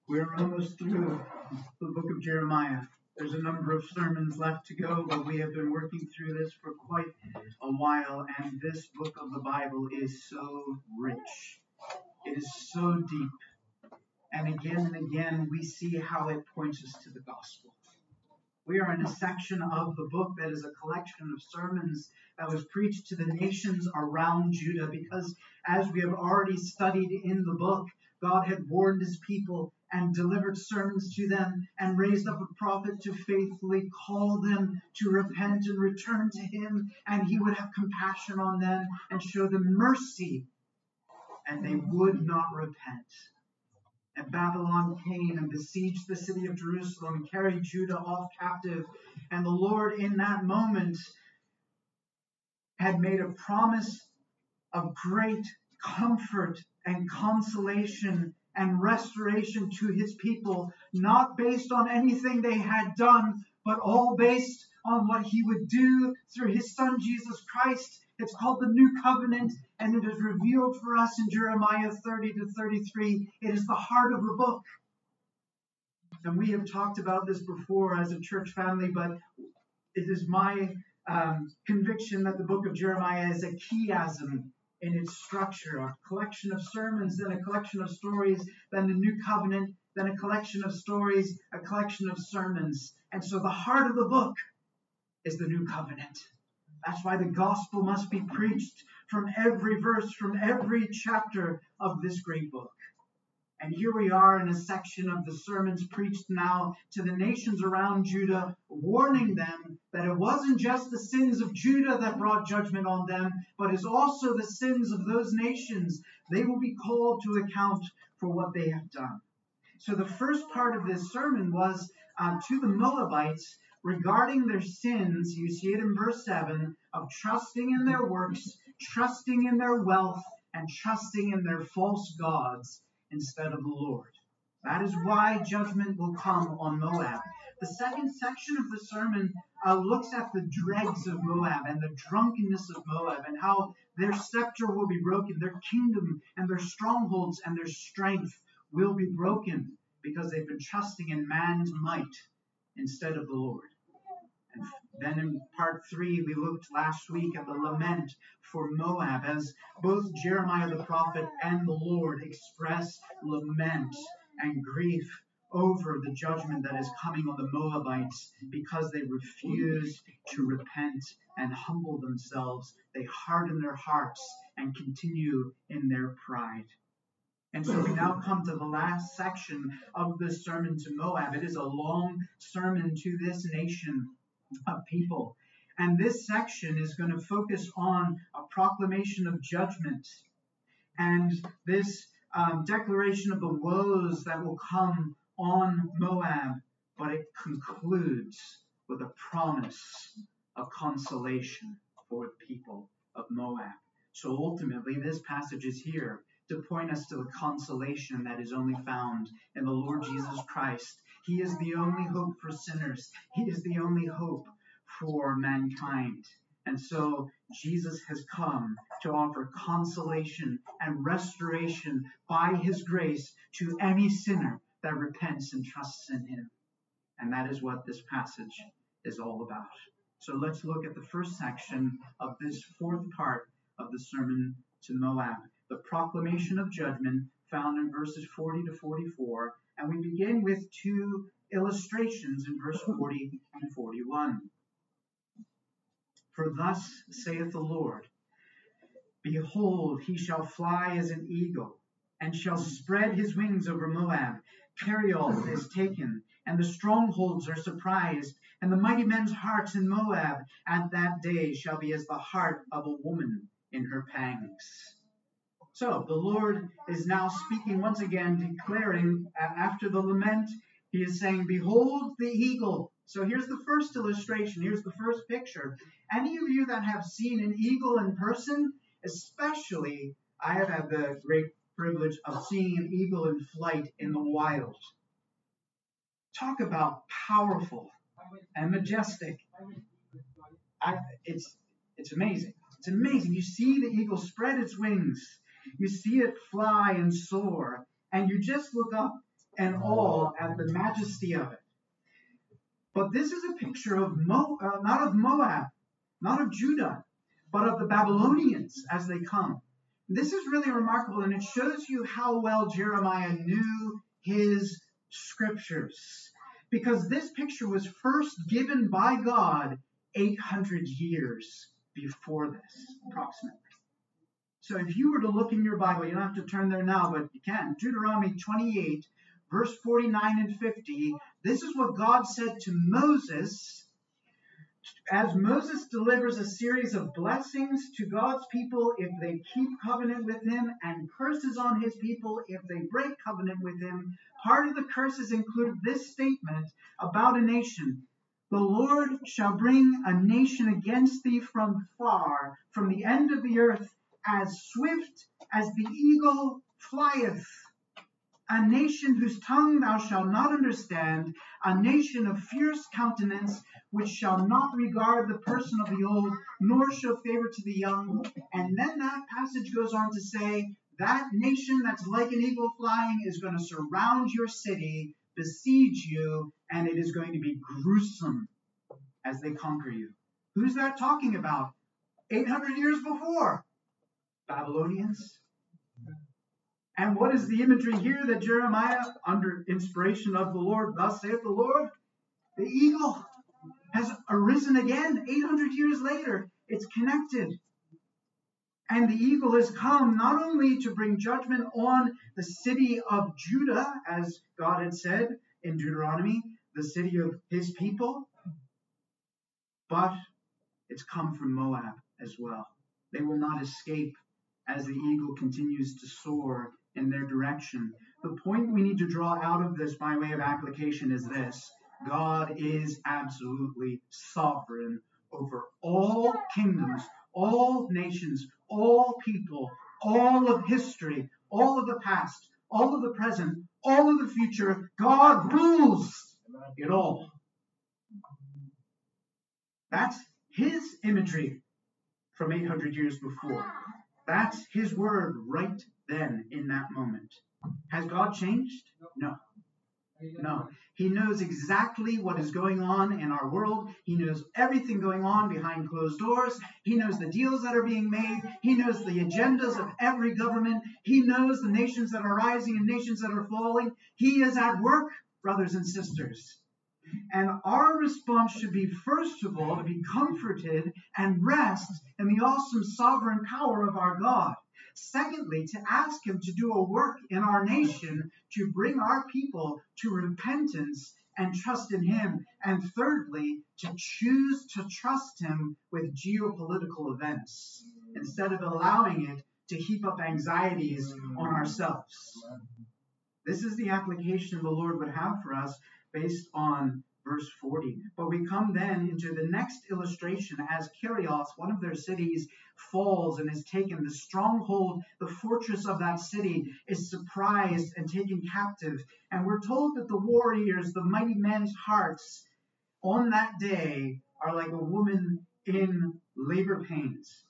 We're almost through the book of Jeremiah. There's a number of sermons left to go, but we have been working through this for quite a while, and this book of the Bible is so rich. It is so deep. And again, we see how it points us to the gospel. We are in a section of the book that is a collection of sermons that was preached to the nations around Judah, because as we have already studied in the book, God had warned his people and delivered sermons to them and raised up a prophet to faithfully call them to repent and return to him, and he would have compassion on them and show them mercy, and they would not repent. And Babylon came and besieged the city of Jerusalem, carried Judah off captive, and the Lord in that moment had made a promise of great comfort and consolation and restoration to his people, not based on anything they had done, but all based on what he would do through his son Jesus Christ. It's called the New Covenant, and it is revealed for us in Jeremiah 30 to 33. It is the heart of the book. And we have talked about this before as a church family, but it is my conviction that the book of Jeremiah is a chiasm in its structure, a collection of sermons, then a collection of stories, then the New Covenant, then a collection of stories, a collection of sermons. And so the heart of the book is the New Covenant. That's why the gospel must be preached from every verse, from every chapter of this great book. And here we are in a section of the sermons preached now to the nations around Judah, warning them that it wasn't just the sins of Judah that brought judgment on them, but is also the sins of those nations. They will be called to account for what they have done. So the first part of this sermon was to the Moabites regarding their sins. You see it in verse 7, of trusting in their works, trusting in their wealth, and trusting in their false gods instead of the Lord. That is why judgment will come on Moab. The second section of the sermon looks at the dregs of Moab and the drunkenness of Moab and how their scepter will be broken, their kingdom and their strongholds and their strength will be broken because they've been trusting in man's might instead of the Lord. And then in part 3, we looked last week at the lament for Moab as both Jeremiah the prophet and the Lord express lament and grief over the judgment that is coming on the Moabites because they refuse to repent and humble themselves. They harden their hearts and continue in their pride. And so we now come to the last section of this sermon to Moab. It is a long sermon to this nation of people. And this section is going to focus on a proclamation of judgment and this declaration of the woes that will come on Moab. But it concludes with a promise of consolation for the people of Moab. So ultimately, this passage is here to point us to the consolation that is only found in the Lord Jesus Christ. He is the only hope for sinners. He is the only hope for mankind. And so Jesus has come to offer consolation and restoration by his grace to any sinner that repents and trusts in him. And that is what this passage is all about. So let's look at the first section of this fourth part of the sermon to Moab, the proclamation of judgment found in verses 40 to 44. And we begin with two illustrations in verse 40 and 41. For thus saith the Lord, behold, he shall fly as an eagle, and shall spread his wings over Moab. Carriol is taken, and the strongholds are surprised, and the mighty men's hearts in Moab at that day shall be as the heart of a woman in her pangs. So the Lord is now speaking once again, declaring after the lament, he is saying, behold the eagle. So here's the first illustration. Here's the first picture. Any of you that have seen an eagle in person, especially, I have had the great privilege of seeing an eagle in flight in the wild. Talk about powerful and majestic. It's amazing. It's amazing. You see the eagle spread its wings. You see it fly and soar. And you just look up and awe at the majesty of it. But this is a picture of not of Moab, not of Judah, but of the Babylonians as they come. This is really remarkable, and it shows you how well Jeremiah knew his scriptures. Because this picture was first given by God 800 years before this, approximately. So if you were to look in your Bible, you don't have to turn there now, but you can. Deuteronomy 28, verse 49 and 50, this is what God said to Moses as Moses delivers a series of blessings to God's people if they keep covenant with him, and curses on his people if they break covenant with him. Part of the curses included this statement about a nation. The Lord shall bring a nation against thee from far, from the end of the earth, as swift as the eagle flieth. A nation whose tongue thou shalt not understand, a nation of fierce countenance, which shall not regard the person of the old, nor show favor to the young. And then that passage goes on to say, that nation that's like an eagle flying is going to surround your city, besiege you, and it is going to be gruesome as they conquer you. Who's that talking about? 800 years before. Babylonians. And what is the imagery here that Jeremiah, under inspiration of the Lord, thus saith the Lord? The eagle has arisen again 800 years later. It's connected. And the eagle has come not only to bring judgment on the city of Judah, as God had said in Deuteronomy, the city of his people, but it's come from Moab as well. They will not escape as the eagle continues to soar in their direction. The point we need to draw out of this by way of application is this: God is absolutely sovereign over all kingdoms, all nations, all people, all of history, all of the past, all of the present, all of the future. God rules it all. That's his imagery from 800 years before. That's his word right then in that moment. Has God changed? No. No. He knows exactly what is going on in our world. He knows everything going on behind closed doors. He knows the deals that are being made. He knows the agendas of every government. He knows the nations that are rising and nations that are falling. He is at work, brothers and sisters. And our response should be, first of all, to be comforted and rest in the awesome sovereign power of our God. Secondly, to ask him to do a work in our nation to bring our people to repentance and trust in him. And thirdly, to choose to trust him with geopolitical events instead of allowing it to heap up anxieties on ourselves. This is the application the Lord would have for us based on verse 40. But we come then into the next illustration as Kirios, one of their cities, falls and is taken. The stronghold, the fortress of that city, is surprised and taken captive. And we're told that the warriors, the mighty men's hearts, on that day are like a woman in labor pains.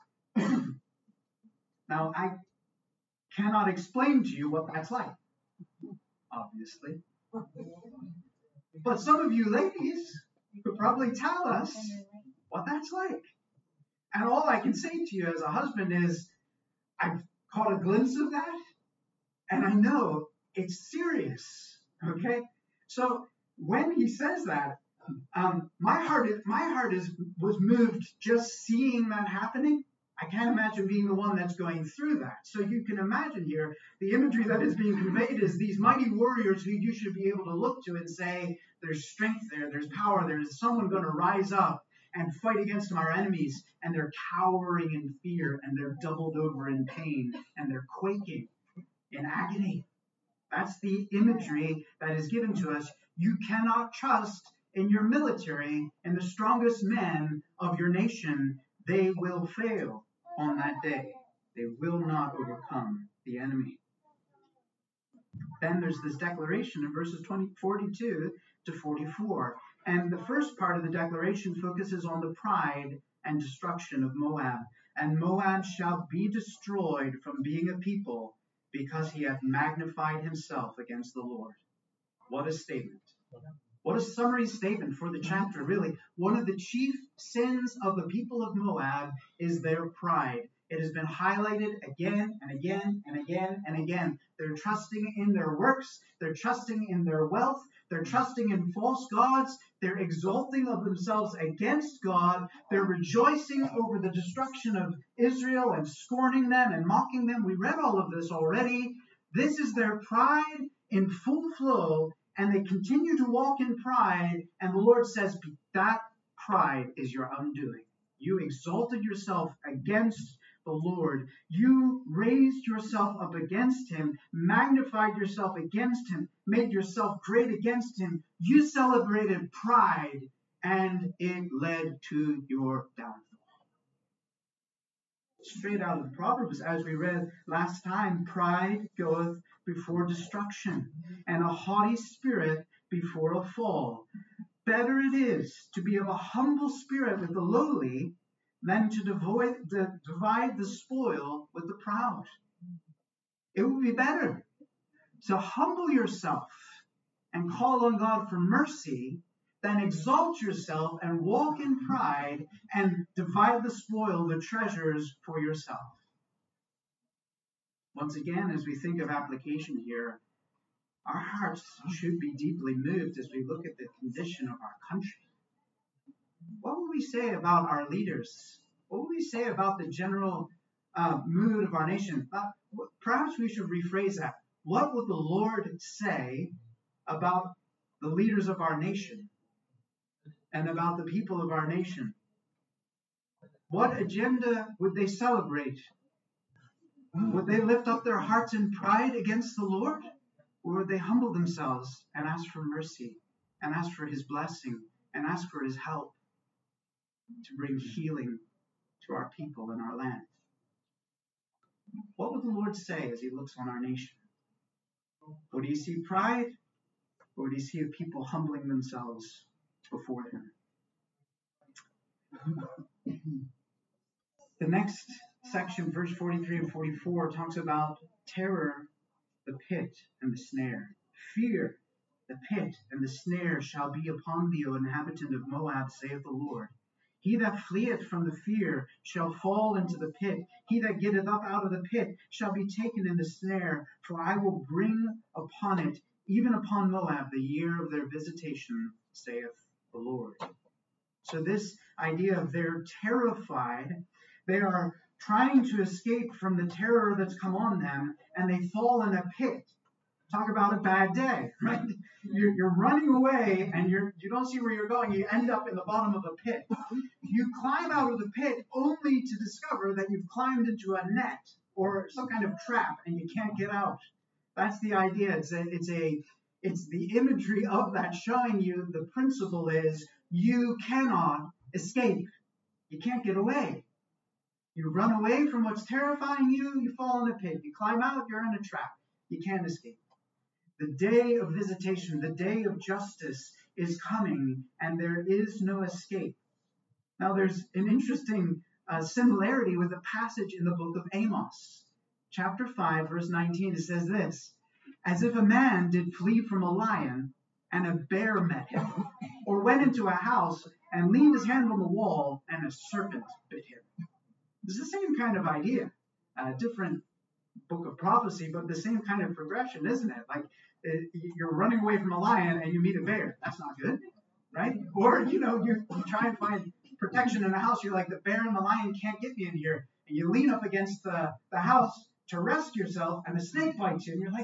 Now, I cannot explain to you what that's like, obviously. But some of you ladies could probably tell us what that's like. And all I can say to you as a husband is, I've caught a glimpse of that, and I know it's serious. Okay? So when he says that, my heart was moved just seeing that happening. I can't imagine being the one that's going through that. So you can imagine here, the imagery that is being conveyed is these mighty warriors who you should be able to look to and say, there's strength there, there's power, there's someone going to rise up and fight against our enemies. And they're cowering in fear, and they're doubled over in pain, and they're quaking in agony. That's the imagery that is given to us. You cannot trust in your military and the strongest men of your nation. They will fail on that day. They will not overcome the enemy. Then there's this declaration in verses 42 to 44. And the first part of the declaration focuses on the pride and destruction of Moab. And Moab shall be destroyed from being a people, because he hath magnified himself against the Lord. What a statement. What a summary statement for the chapter, really. One of the chief sins of the people of Moab is their pride. It has been highlighted again and again and again and again. They're trusting in their works. They're trusting in their wealth. They're trusting in false gods. They're exalting of themselves against God. They're rejoicing over the destruction of Israel and scorning them and mocking them. We read all of this already. This is their pride in full flow, and they continue to walk in pride. And the Lord says, that pride is your undoing. You exalted yourself against the Lord. You raised yourself up against him, magnified yourself against him, made yourself great against him. You celebrated pride, and it led to your downfall. Straight out of the Proverbs, as we read last time, pride goeth before destruction, and a haughty spirit before a fall. Better it is to be of a humble spirit with the lowly than to divide the spoil with the proud. It would be better to humble yourself and call on God for mercy than exalt yourself and walk in pride and divide the spoil, the treasures, for yourself. Once again, as we think of application here, our hearts should be deeply moved as we look at the condition of our country. What would we say about our leaders? What would we say about the general mood of our nation? Perhaps we should rephrase that. What would the Lord say about the leaders of our nation and about the people of our nation? What agenda would they celebrate? Would they lift up their hearts in pride against the Lord? Or would they humble themselves and ask for mercy and ask for his blessing and ask for his help to bring healing to our people and our land? What would the Lord say as he looks on our nation? Would he see pride, or would he see a people humbling themselves before him? The next section, verse 43 and 44, talks about terror, the pit, and the snare. Fear, the pit, and the snare shall be upon thee, O inhabitant of Moab, saith the Lord. He that fleeth from the fear shall fall into the pit. He that getteth up out of the pit shall be taken in the snare. For I will bring upon it, even upon Moab, the year of their visitation, saith the Lord. So this idea of they're terrified, they are trying to escape from the terror that's come on them, and they fall in a pit. Talk about a bad day, right? You're running away, and you don't see where you're going. You end up in the bottom of a pit. You climb out of the pit only to discover that you've climbed into a net or some kind of trap, and you can't get out. That's the idea. It's the imagery of that showing you the principle is you cannot escape. You can't get away. You run away from what's terrifying you, you fall in a pit. You climb out, you're in a trap. You can't escape. The day of visitation, the day of justice is coming, and there is no escape. Now, there's an interesting similarity with a passage in the book of Amos. Chapter 5, verse 19, it says this: as if a man did flee from a lion, and a bear met him, or went into a house and leaned his hand on the wall, and a serpent bit him. It's the same kind of idea, different book of prophecy, but the same kind of progression, isn't it? Like you're running away from a lion and you meet a bear. That's not good, right? Or, you try and find protection in a house. You're like, the bear and the lion can't get me in here. And you lean up against the house to rest yourself, and the snake bites you. And you're like,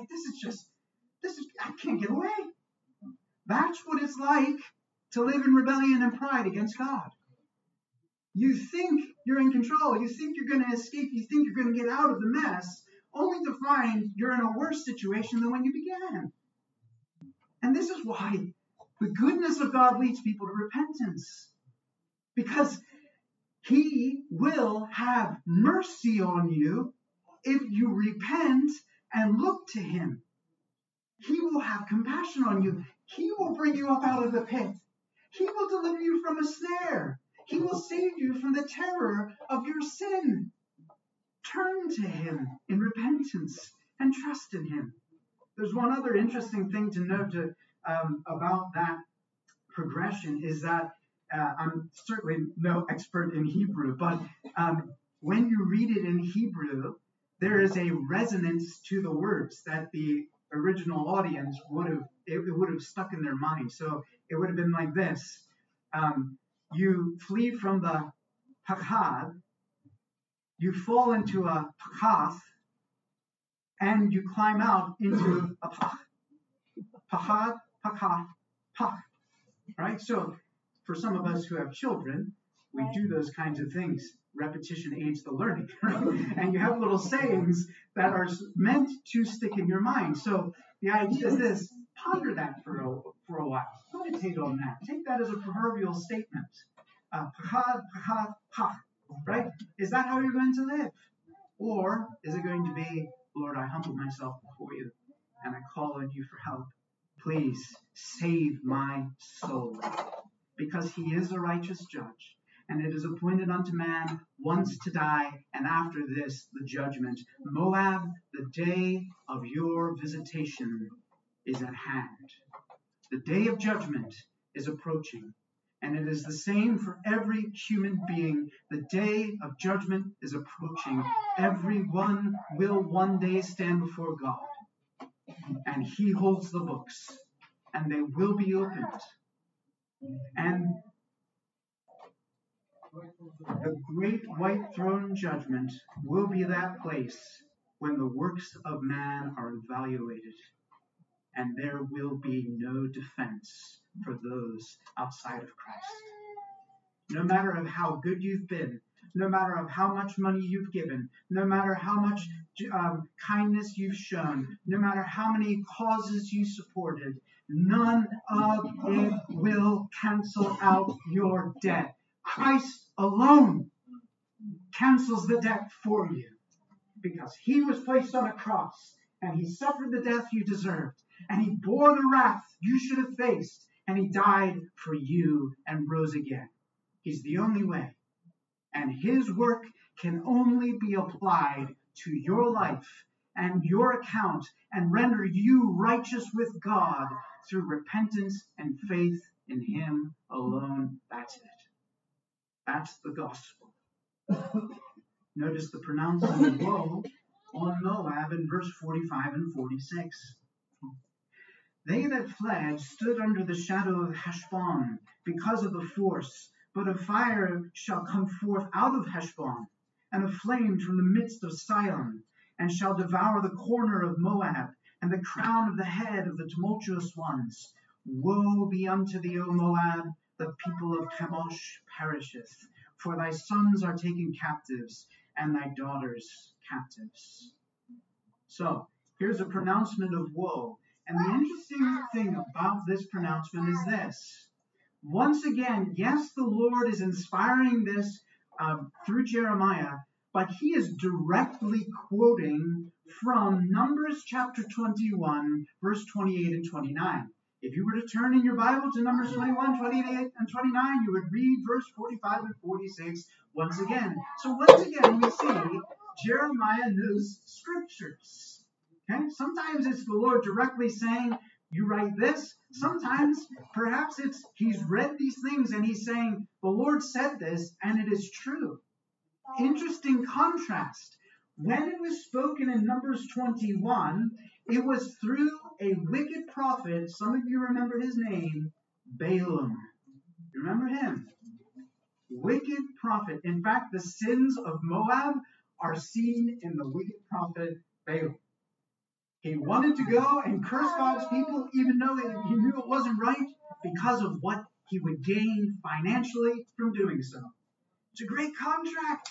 I can't get away. That's what it's like to live in rebellion and pride against God. You think you're in control. You think you're going to escape. You think you're going to get out of the mess, only to find you're in a worse situation than when you began. And this is why the goodness of God leads people to repentance. Because he will have mercy on you if you repent and look to him. He will have compassion on you. He will bring you up out of the pit. He will deliver you from a snare. He will save you from the terror of your sin. Turn to him in repentance and trust in him. There's one other interesting thing to note about that progression is that I'm certainly no expert in Hebrew, but when you read it in Hebrew, there is a resonance to the words that the original audience would have stuck in their mind. So it would have been like this. You flee from the pachad, you fall into a pachath, and you climb out into a pach. Pachad, pachath, pach. Right? So for some of us who have children, we do those kinds of things. Repetition aids the learning, right? And you have little sayings that are meant to stick in your mind. So the idea is this: ponder that for a while. Meditate on that. Take that as a proverbial statement. Pachad, pachad, pach. Right? Is that how you're going to live? Or is it going to be, Lord, I humble myself before you and I call on you for help. Please save my soul. Because he is a righteous judge. And it is appointed unto man once to die, and after this the judgment. Moab, the day of your visitation is at hand. The day of judgment is approaching. And it is the same for every human being. The day of judgment is approaching. Everyone will one day stand before God. And he holds the books. And they will be opened. And the great white throne judgment will be that place when the works of man are evaluated. And there will be no defense for those outside of Christ. No matter of how good you've been, no matter of how much money you've given, no matter how much kindness you've shown, no matter how many causes you supported, none of it will cancel out your debt. Christ alone cancels the debt for you because he was placed on a cross and he suffered the death you deserved and he bore the wrath you should have faced and he died for you and rose again. He's the only way. And his work can only be applied to your life and your account and render you righteous with God through repentance and faith in him alone. That's it. That's the gospel. Notice the pronouncement of woe on Moab in verse 45 and 46. They that fled stood under the shadow of Heshbon because of the force, but a fire shall come forth out of Heshbon, and a flame from the midst of Sion, and shall devour the corner of Moab, and the crown of the head of the tumultuous ones. Woe be unto thee, O Moab, the people of Chemosh perisheth, for thy sons are taken captives, and thy daughters captives. So, here's a pronouncement of woe. And the interesting thing about this pronouncement is this. Once again, yes, the Lord is inspiring this through Jeremiah, but he is directly quoting from Numbers chapter 21, verse 28 and 29. If you were to turn in your Bible to Numbers 21, 28, and 29, you would read verse 45 and 46 once again. So once again, we see Jeremiah knows scriptures. Okay? Sometimes it's the Lord directly saying, you write this. Sometimes, perhaps it's he's read these things and he's saying, the Lord said this and it is true. Interesting contrast. When it was spoken in Numbers 21, it was through a wicked prophet. Some of you remember his name, Balaam. You remember him? Wicked prophet. In fact, the sins of Moab are seen in the wicked prophet Balaam. He wanted to go and curse God's people, even though he knew it wasn't right, because of what he would gain financially from doing so. It's a great contract.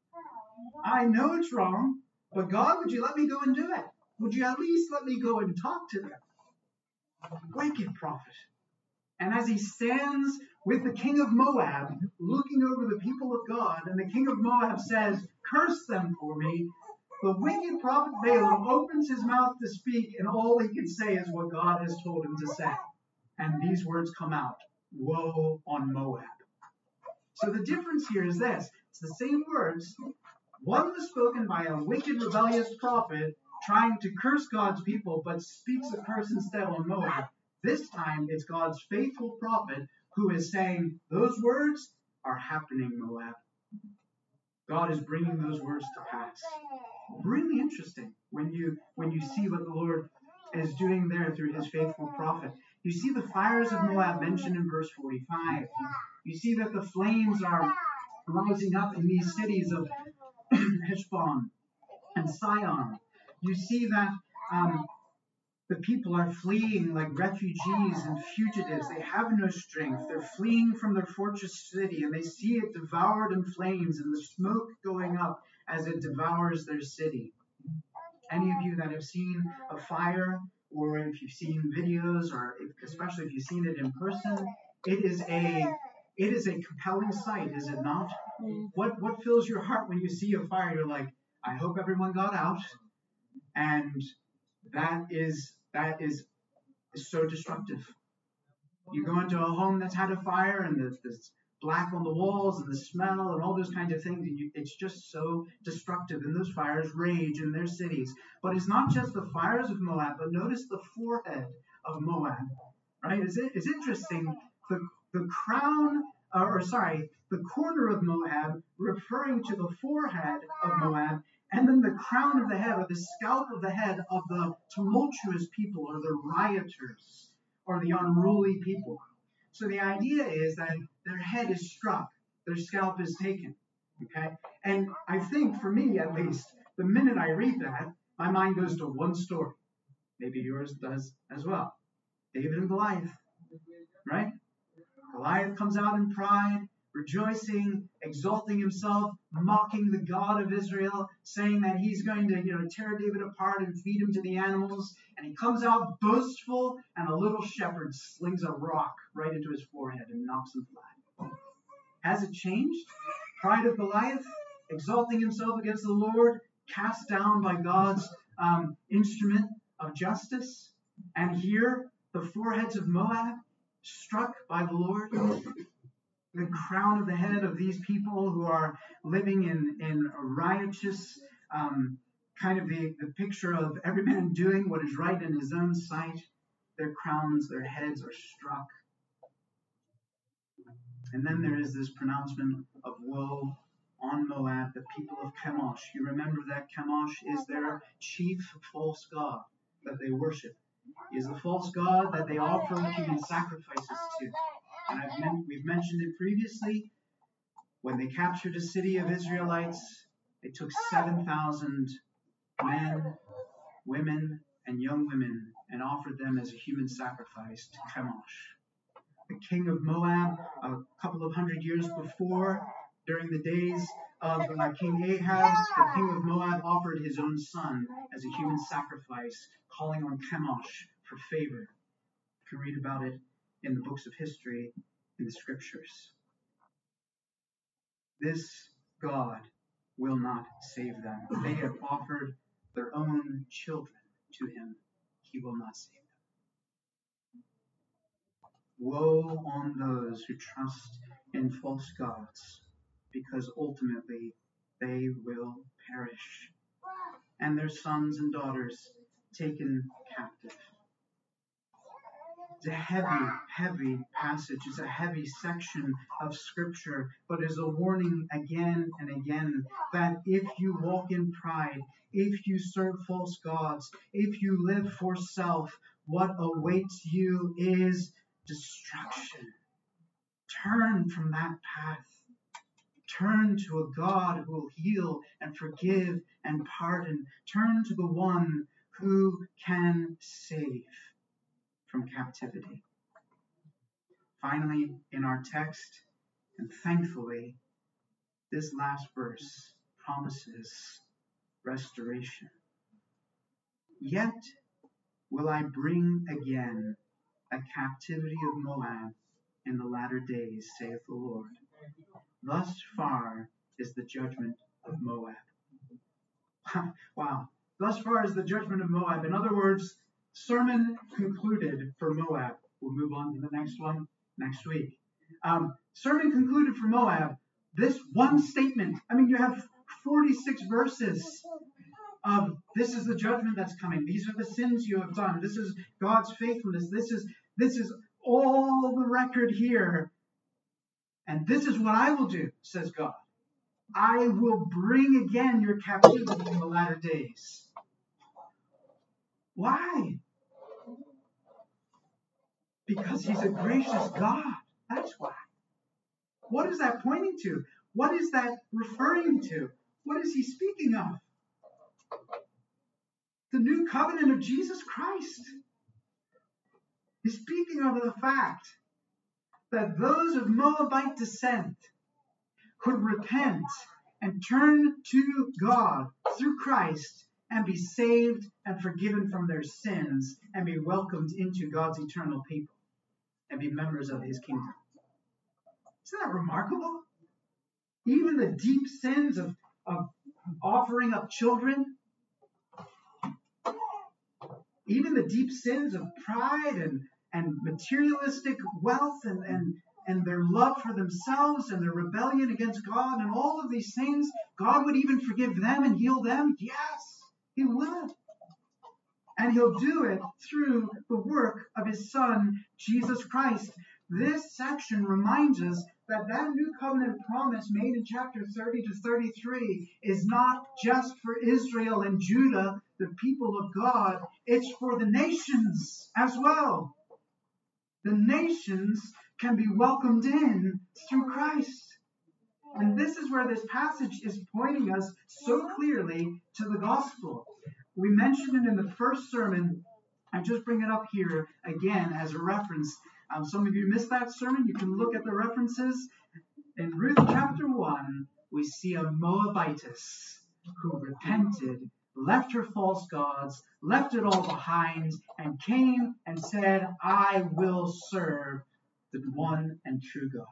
I know it's wrong, but God, would you let me go and do it? Would you at least let me go and talk to them? Wicked prophet. And as he stands with the king of Moab, looking over the people of God, and the king of Moab says, curse them for me, the wicked prophet Balaam opens his mouth to speak, and all he can say is what God has told him to say. And these words come out, woe on Moab. So the difference here is this. It's the same words. One was spoken by a wicked, rebellious prophet trying to curse God's people, but speaks a curse instead on Moab. This time it's God's faithful prophet who is saying, those words are happening, Moab. God is bringing those words to pass. Really interesting when you see what the Lord is doing there through his faithful prophet. You see the fires of Moab mentioned in verse 45. You see that the flames are rising up in these cities of Heshbon and Sihon. You see that the people are fleeing like refugees and fugitives. They have no strength. They're fleeing from their fortress city, and they see it devoured in flames and the smoke going up as it devours their city. Any of you that have seen a fire, or if you've seen videos, or especially if you've seen it in person, it is a compelling sight, is it not? What fills your heart when you see a fire? You're like, I hope everyone got out. And that is so destructive. You go into a home that's had a fire, and there's black on the walls and the smell and all those kinds of things, and it's just so destructive. And those fires rage in their cities. But it's not just the fires of Moab, but notice the forehead of Moab. Right? It's interesting. The corner of Moab referring to the forehead of Moab, and then the crown of the head, or the scalp of the head of the tumultuous people, or the rioters, or the unruly people. So the idea is that their head is struck, their scalp is taken. Okay? And I think, for me at least, the minute I read that, my mind goes to one story. Maybe yours does as well. David and Goliath. Right? Goliath comes out in pride, rejoicing, exalting himself, mocking the God of Israel, saying that he's going to, tear David apart and feed him to the animals. And he comes out boastful, and a little shepherd slings a rock right into his forehead and knocks him flat. Has it changed? Pride of Goliath, exalting himself against the Lord, cast down by God's instrument of justice. And here, the foreheads of Moab, struck by the Lord. The crown of the head of these people who are living in a riotous, kind of the picture of every man doing what is right in his own sight. Their crowns, their heads are struck. And then there is this pronouncement of woe on Moab, the people of Chemosh. You remember that Chemosh is their chief false god that they worship. He is the false god that they offer human sacrifices to. And we've mentioned it previously. When they captured a city of Israelites, they took 7,000 men, women, and young women and offered them as a human sacrifice to Chemosh. The king of Moab, a couple of hundred years before, during the days of King Ahab, the king of Moab offered his own son as a human sacrifice, calling on Chemosh for favor. You can read about it in the books of history, in the scriptures. This God will not save them. They have offered their own children to him. He will not save them. Woe on those who trust in false gods, because ultimately they will perish, and their sons and daughters taken captive. It's a heavy, heavy passage. It's a heavy section of Scripture, but is a warning again and again that if you walk in pride, if you serve false gods, if you live for self, what awaits you is destruction. Turn from that path. Turn to a God who will heal and forgive and pardon. Turn to the one who can save from captivity. Finally, in our text, and thankfully, this last verse promises restoration. Yet will I bring again a captivity of Moab in the latter days, saith the Lord. Thus far is the judgment of Moab. Wow. Thus far is the judgment of Moab. In other words, sermon concluded for Moab. We'll move on to the next one next week. Sermon concluded for Moab. This one statement. I mean, you have 46 verses of this is the judgment that's coming. These are the sins you have done. This is God's faithfulness. This is This is all the record here. And this is what I will do, says God. I will bring again your captivity in the latter days. Why? Because he's a gracious God. That's why. What is that pointing to? What is that referring to? What is he speaking of? The new covenant of Jesus Christ. He's speaking of the fact that those of Moabite descent could repent and turn to God through Christ and be saved and forgiven from their sins and be welcomed into God's eternal people and be members of his kingdom. Isn't that remarkable? Even the deep sins of offering up children, even the deep sins of pride and materialistic wealth and their love for themselves and their rebellion against God and all of these things, God would even forgive them and heal them? Yes, he will. And he'll do it through the work of his Son, Jesus Christ. This section reminds us that new covenant promise made in chapter 30 to 33 is not just for Israel and Judah, the people of God. It's for the nations as well. The nations can be welcomed in through Christ. And this is where this passage is pointing us so clearly to the gospel. We mentioned it in the first sermon. I just bring it up here again as a reference. Some of you missed that sermon. You can look at the references. In Ruth chapter 1, we see a Moabitess who repented, left her false gods, left it all behind, and came and said, I will serve the one and true God.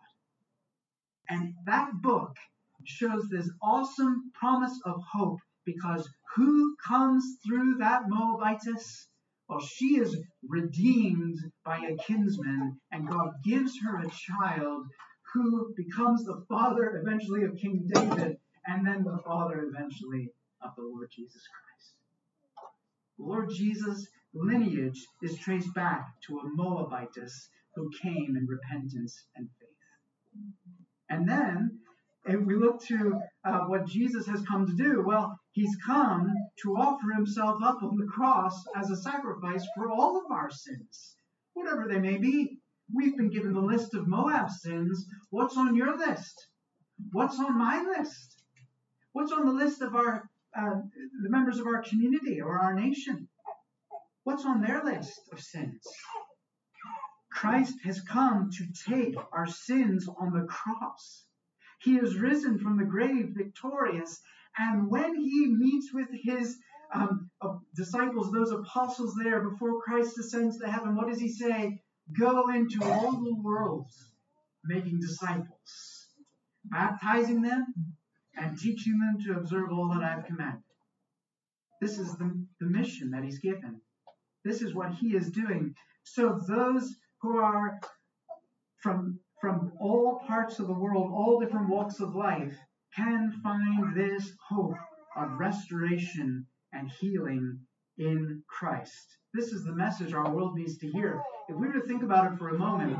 And that book shows this awesome promise of hope, because who comes through that Moabitess? Well, she is redeemed by a kinsman, and God gives her a child who becomes the father eventually of King David, and then the father eventually of the Lord Jesus Christ. The Lord Jesus' lineage is traced back to a Moabitess who came in repentance and faith. And then, if we look to what Jesus has come to do, well, he's come to offer himself up on the cross as a sacrifice for all of our sins, whatever they may be. We've been given the list of Moab's sins. What's on your list? What's on my list? What's on the list of the members of our community or our nation? What's on their list of sins? Christ has come to take our sins on the cross. He is risen from the grave victorious. And when he meets with his disciples, those apostles there before Christ ascends to heaven, what does he say? Go into all the world, making disciples, baptizing them and teaching them to observe all that I've commanded. This is the mission that he's given. This is what he is doing. So those who are from all parts of the world, all different walks of life, can find this hope of restoration and healing in Christ. This is the message our world needs to hear. If we were to think about it for a moment,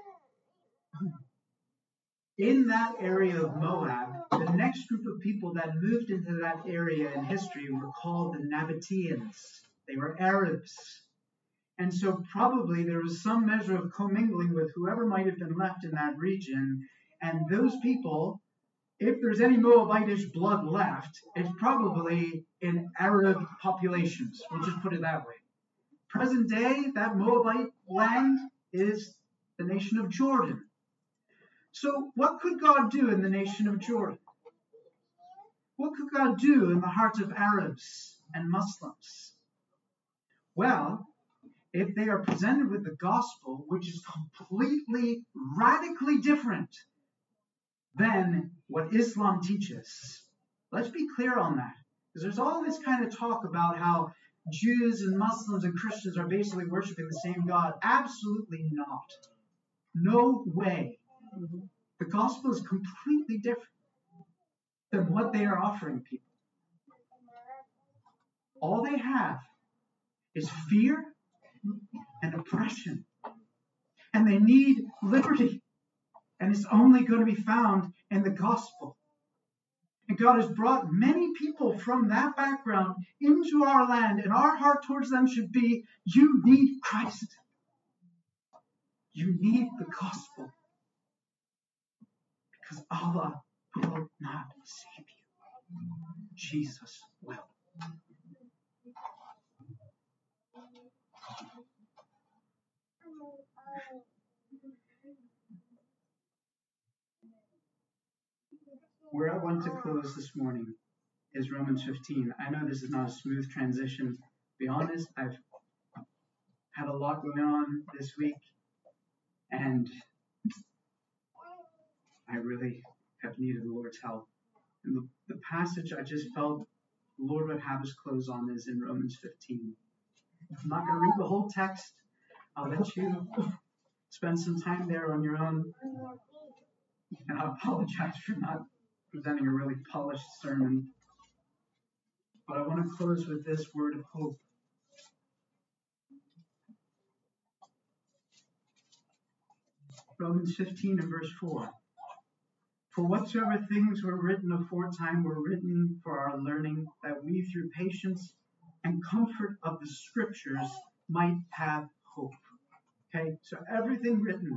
in that area of Moab, the next group of people that moved into that area in history were called the Nabateans. They were Arabs. And so probably there was some measure of commingling with whoever might have been left in that region. And those people, if there's any Moabitish blood left, it's probably in Arab populations. We'll just put it that way. Present day, that Moabite land is the nation of Jordan. So what could God do in the nation of Jordan? What could God do in the hearts of Arabs and Muslims? Well, if they are presented with the gospel, which is completely, radically different than what Islam teaches. Let's be clear on that. Because there's all this kind of talk about how Jews and Muslims and Christians are basically worshiping the same God. Absolutely not. No way. The gospel is completely different than what they are offering people. All they have is fear and oppression and they need liberty. And it's only going to be found in the gospel. And God has brought many people from that background into our land, and our heart towards them should be, you need Christ. You need the gospel. Because Allah will not save you. Jesus will. Where I want to close this morning is Romans 15. I know this is not a smooth transition. To be honest, I've had a lot going on this week, and I really have needed the Lord's help. And the passage I just felt the Lord would have us close on is in Romans 15. I'm not going to read the whole text. I'll let you spend some time there on your own. And I apologize for not presenting a really polished sermon. But I want to close with this word of hope. Romans 15 and verse 4. For whatsoever things were written aforetime were written for our learning, that we through patience and comfort of the scriptures might have hope. Okay, so everything written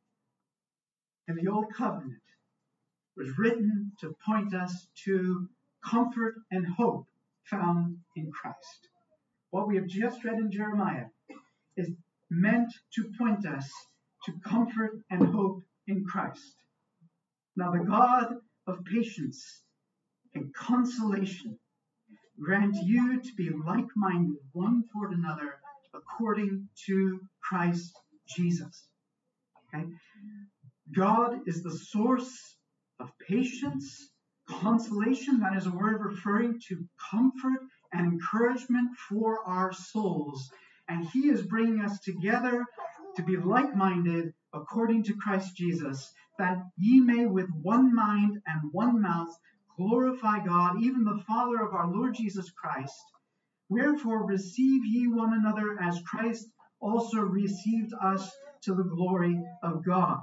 in the Old Covenant was written to point us to comfort and hope found in Christ. What we have just read in Jeremiah is meant to point us to comfort and hope in Christ. Now the God of patience and consolation grant you to be like-minded one toward another according to Christ Jesus. Okay? God is the source of patience, consolation. That is a word referring to comfort and encouragement for our souls. And he is bringing us together to be like-minded according to Christ Jesus, that ye may with one mind and one mouth glorify God, even the Father of our Lord Jesus Christ. Wherefore receive ye one another as Christ also received us to the glory of God.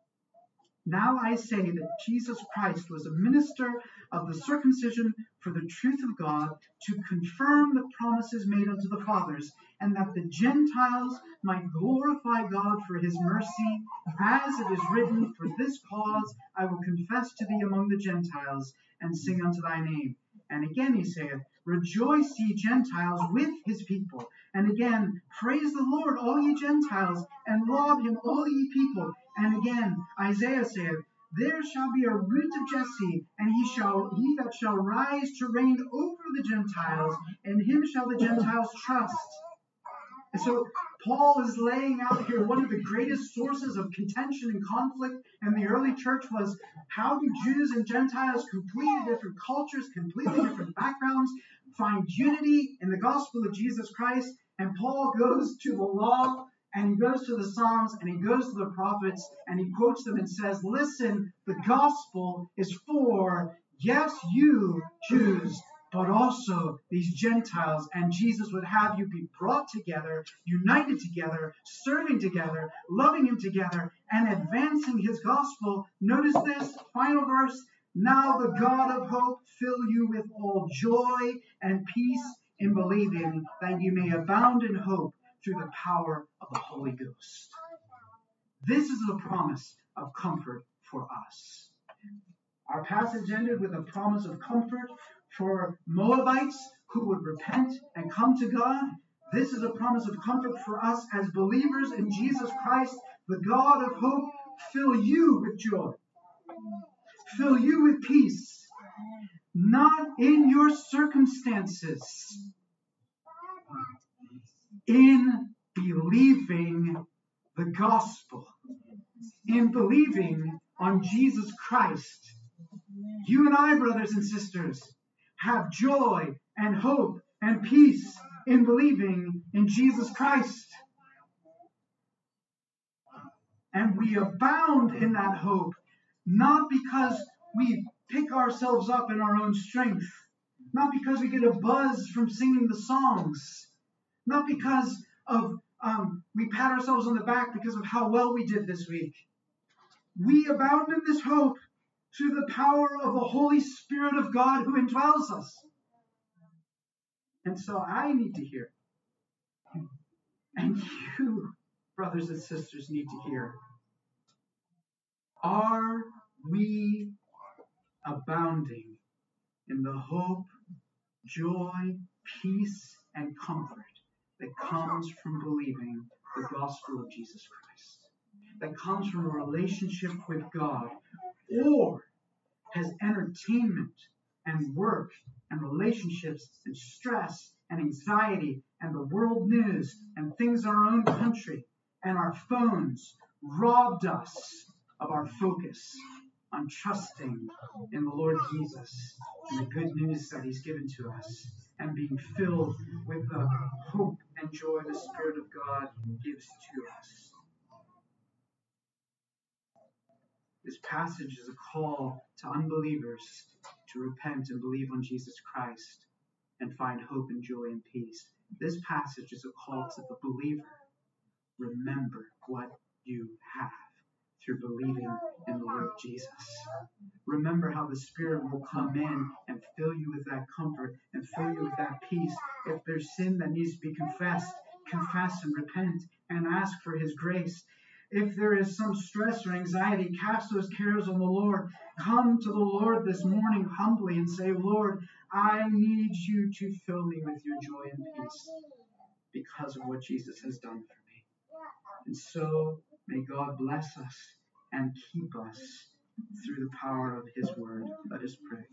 Now I say that Jesus Christ was a minister of the circumcision for the truth of God, to confirm the promises made unto the fathers, and that the Gentiles might glorify God for his mercy, as it is written, for this cause I will confess to thee among the Gentiles, and sing unto thy name. And again he saith, rejoice ye Gentiles with his people. And again, praise the Lord, all ye Gentiles, and laud him, all ye people. And again, Isaiah saith, there shall be a root of Jesse, and he that shall rise to reign over the Gentiles, and him shall the Gentiles trust. And so Paul is laying out here one of the greatest sources of contention and conflict in the early church was, how do Jews and Gentiles, completely different cultures, completely different backgrounds, find unity in the gospel of Jesus Christ? And Paul goes to the law, and he goes to the Psalms, and he goes to the prophets, and he quotes them and says, listen, the gospel is for, yes, you Jews, but also these Gentiles. And Jesus would have you be brought together, united together, serving together, loving him together, and advancing his gospel. Notice this final verse. Now the God of hope fill you with all joy and peace in believing, that you may abound in hope through the power of the Holy Ghost. This is a promise of comfort for us. Our passage ended with a promise of comfort for Moabites who would repent and come to God. This is a promise of comfort for us as believers in Jesus Christ. The God of hope fill you with joy, fill you with peace, not in your circumstances, in believing the gospel, in believing on Jesus Christ. You and I, brothers and sisters, have joy and hope and peace in believing in Jesus Christ. And we abound in that hope, not because we pick ourselves up in our own strength, not because we get a buzz from singing the songs, not because of we pat ourselves on the back because of how well we did this week. We abound in this hope through the power of the Holy Spirit of God who indwells us. And so I need to hear, and you, brothers and sisters, need to hear. Are we abounding in the hope, joy, peace, and comfort that comes from believing the gospel of Jesus Christ, that comes from a relationship with God? Or has entertainment and work and relationships and stress and anxiety and the world news and things in our own country and our phones robbed us of our focus on trusting in the Lord Jesus and the good news that he's given to us, and being filled with the hope and joy the Spirit of God gives to us? This passage is a call to unbelievers to repent and believe on Jesus Christ and find hope and joy and peace. This passage is a call to the believer. Remember what you have through believing in the Lord Jesus. Remember how the Spirit will come in and fill you with that comfort and fill you with that peace. If there's sin that needs to be confessed, confess and repent and ask for his grace. If there is some stress or anxiety, cast those cares on the Lord. Come to the Lord this morning humbly and say, Lord, I need you to fill me with your joy and peace because of what Jesus has done for me. And so may God bless us and keep us through the power of his word. Let us pray.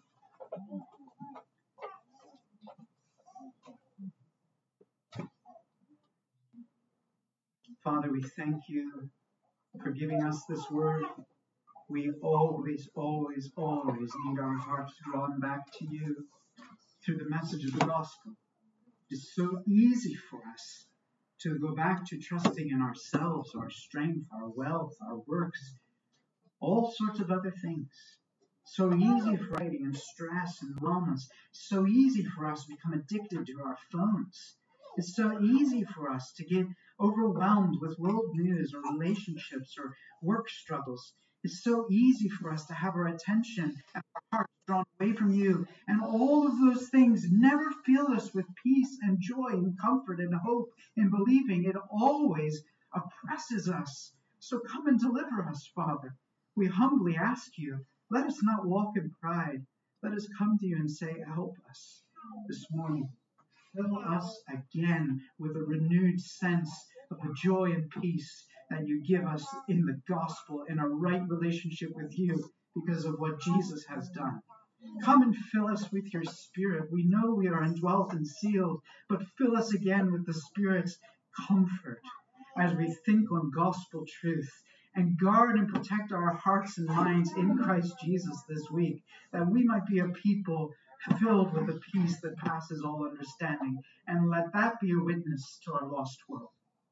Father, we thank you for giving us this word. We always, always, always need our hearts drawn back to you through the message of the gospel. It's so easy for us to go back to trusting in ourselves, our strength, our wealth, our works, all sorts of other things. So easy for writing and stress and wellness. So easy for us to become addicted to our phones. It's so easy for us to get overwhelmed with world news or relationships or work struggles. It's so easy for us to have our attention and our hearts drawn away from you. And all of those things never fill us with peace and joy and comfort and hope in believing. It always oppresses us. So come and deliver us, Father. We humbly ask you, let us not walk in pride. Let us come to you and say, help us this morning. Fill us again with a renewed sense of the joy and peace that you give us in the gospel, in a right relationship with you because of what Jesus has done. Come and fill us with your Spirit. We know we are indwelt and sealed, but fill us again with the Spirit's comfort as we think on gospel truth, and guard and protect our hearts and minds in Christ Jesus this week, that we might be a people filled with the peace that passes all understanding, and let that be a witness to our lost world.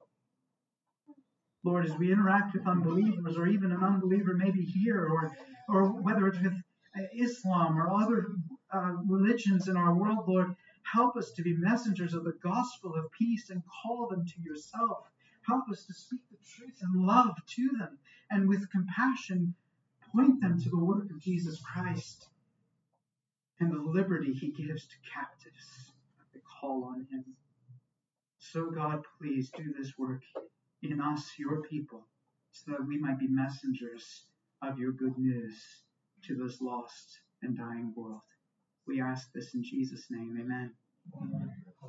Lord, as we interact with unbelievers, or even an unbeliever maybe here, or whether it's with Islam or other religions in our world, Lord, help us to be messengers of the gospel of peace and call them to yourself. Help us to speak the truth in love to them, and with compassion point them to the work of Jesus Christ and the liberty he gives to captives that call on him. So God, please do this work in us, your people, so that we might be messengers of your good news to this lost and dying world. We ask this in Jesus' name. Amen.